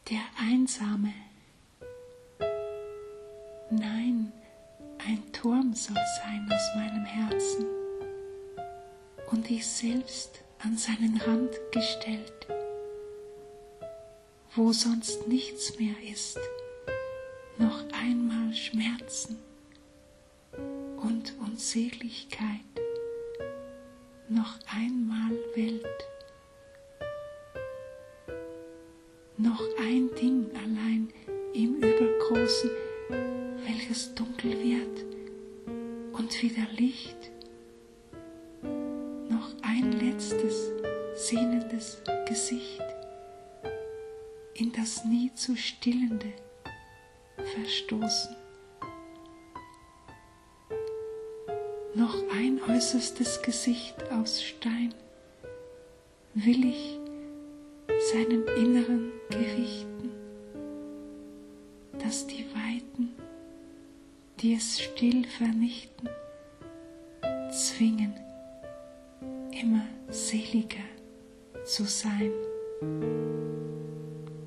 der Einsame. Nein, ein Turm soll sein aus meinem Herzen und ich selbst an seinen Rand gestellt, wo sonst nichts mehr ist, noch einmal Schmerzen und Unsäglichkeit, noch einmal Welt. Noch ein Ding allein im Übergroßen, welches dunkel wird und wieder Licht. Noch ein letztes, sehnendes Gesicht, in das nie zu Stillende verstoßen. Noch ein äußerstes Gesicht aus Stein will ich seinem Inneren gerichten, dass die Weiten, die es still vernichten, zwingen, immer seliger zu sein.